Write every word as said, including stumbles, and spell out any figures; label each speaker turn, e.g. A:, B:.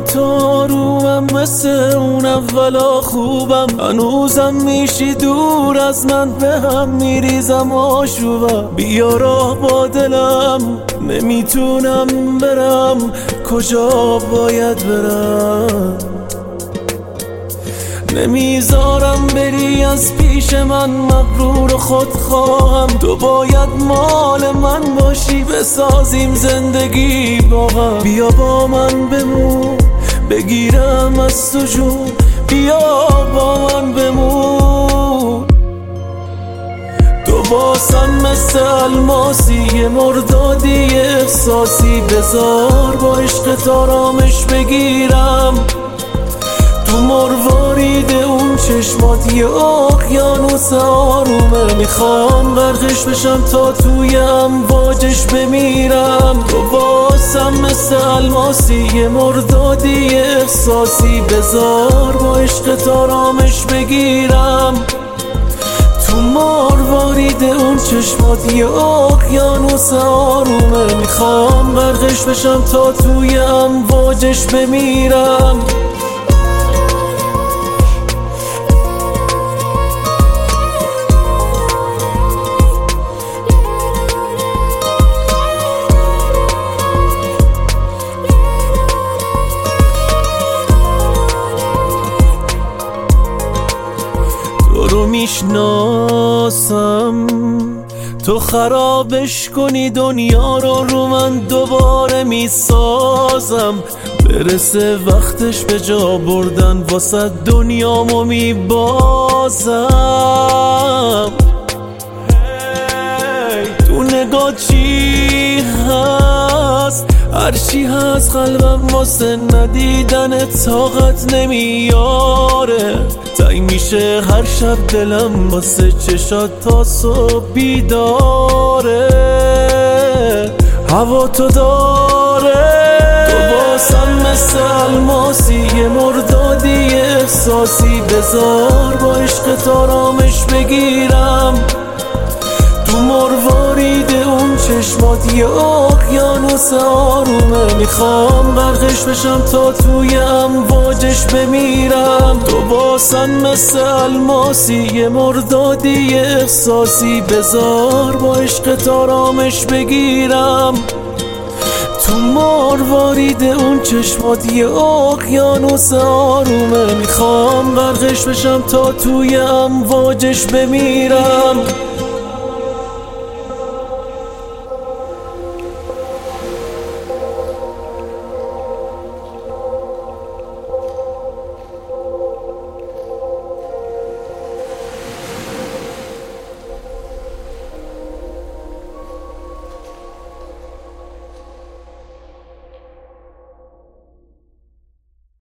A: تو آرومم مثل اون اولا خوبم، هنوزم میشی دور از من، به هم میریزم آشوبم. بیا راه با دلم، نمیتونم برم، کجا باید برم؟ نمیذارم بری از پیش من، مغرور و خودخواهم. تو باید مال من باشی، بسازیم زندگی با هم. بیا با من بمون، بگیرم از تو جون، بیا با من بمون. تو واسم مثل الماسی، یه مردادی احساسی، بذار با عشقت آرامش بگیرم. تو مروارید اون چشمات یه اقیانوس آرومه، میخوام غرقش بشم تا توی امواجش بمیرم. تو واسم مثل الماسی، یه مردادی احساسی، بذار با عشقت آرامش بگیرم. تو مروارید اون چشمات یه اقیانوس آرومه، میخوام غرقش بشم تا توی امواجش بمیرم. تو رو میشناسم، تو خرابش کنی دنیا رو، رو من دوباره میسازم. برسه وقتش به جا بردن، واسه دنیامو میبازم. تو نگاه چی هست؟ هرچی هست قلبم واسه ندیدن طاقت نمیاره. تنگ میشه هر شب دلم واسه چشات تا صبح بیداره. هوا تو داره، تو واسم مثل الماسی، یه مردادی احساسی، بذار با عشقت آرامش بگیرم. تو مروارید اون چشمات یه اقیانوس آرومه، میخوام غرقش بشم تا توی امواجش بمیرم. تو واسم مثل الماسی، یه مردادی احساسی، بذار با عشقت آرامش بگیرم. تو مروارید اون چشمات یه اقیانوس آرومه، میخوام غرقش بشم تا توی امواجش بمیرم.